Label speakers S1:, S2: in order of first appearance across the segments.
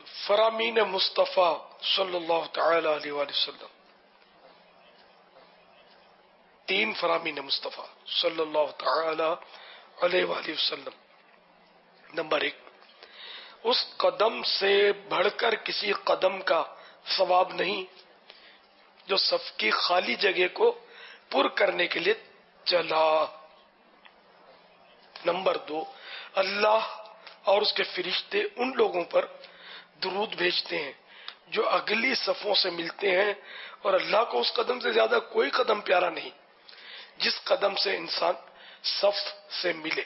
S1: فرامین مصطفیٰ صلی اللہ تعالی علیہ وآلہ وسلم، 3 فرامین مصطفیٰ صلی اللہ تعالی علیہ وآلہ وسلم۔ نمبر 1، اس قدم سے بڑھ کر کسی قدم کا ثواب نہیں جو صف کی خالی جگہ کو پر کرنے کے لیے چلا۔ نمبر 2، اللہ اور اس کے فرشتے ان لوگوں پر درود بھیجتے ہیں جو اگلی صفوں سے ملتے ہیں، اور اللہ کو اس قدم سے زیادہ کوئی قدم پیارا نہیں جس قدم سے انسان صف سے ملے۔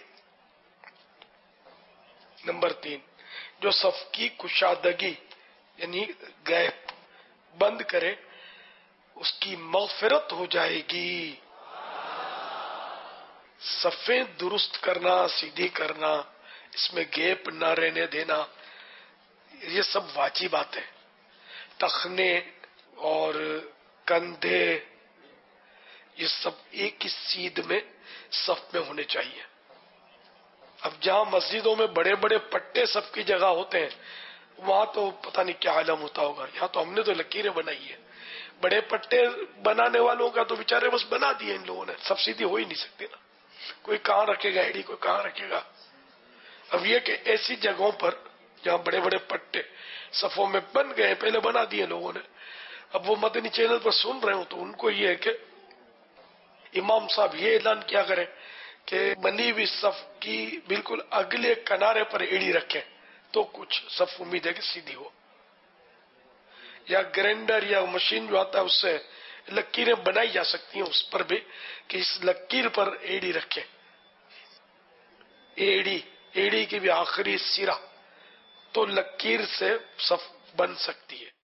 S1: نمبر 3، جو صف کی کشادگی یعنی گیپ بند کرے اس کی مغفرت ہو جائے گی۔ صفیں درست کرنا، سیدھی کرنا، اس میں گیپ نہ رہنے دینا، یہ سب واجبات ہیں۔ ٹخنے اور کندھے یہ سب ایک ہی سیدھ میں صف میں ہونے چاہیے۔ اب جہاں مسجدوں میں بڑے بڑے پٹے صف کی جگہ ہوتے ہیں وہاں تو پتہ نہیں کیا عالم ہوتا ہوگا، یہاں تو ہم نے تو لکیریں بنائی ہیں۔ بڑے پٹے بنانے والوں کا تو بیچارے بس بنا دیے ان لوگوں نے، سب سیدھی ہو ہی نہیں سکتی نا، کوئی کہاں رکھے گا ایڑی، کوئی کہاں رکھے گا۔ اب یہ کہ ایسی جگہوں پر جہاں بڑے بڑے پٹے صفوں میں بن گئے، پہلے بنا دیے لوگوں نے، اب وہ مدنی چینل پر سن رہے ہوں تو ان کو یہ ہے کہ امام صاحب یہ اعلان کیا کریں کہ بنی ہوئی صف کی بالکل اگلے کنارے پر ایڑی رکھیں تو کچھ صف امید ہے کہ سیدھی ہو، یا گرینڈر یا مشین جو آتا ہے اس سے لکیریں بنائی جا سکتی ہیں اس پر بھی کہ اس لکیر پر ایڑی رکھیں، ایڑی کی بھی آخری سرا تو لکیر سے صف بن سکتی ہے۔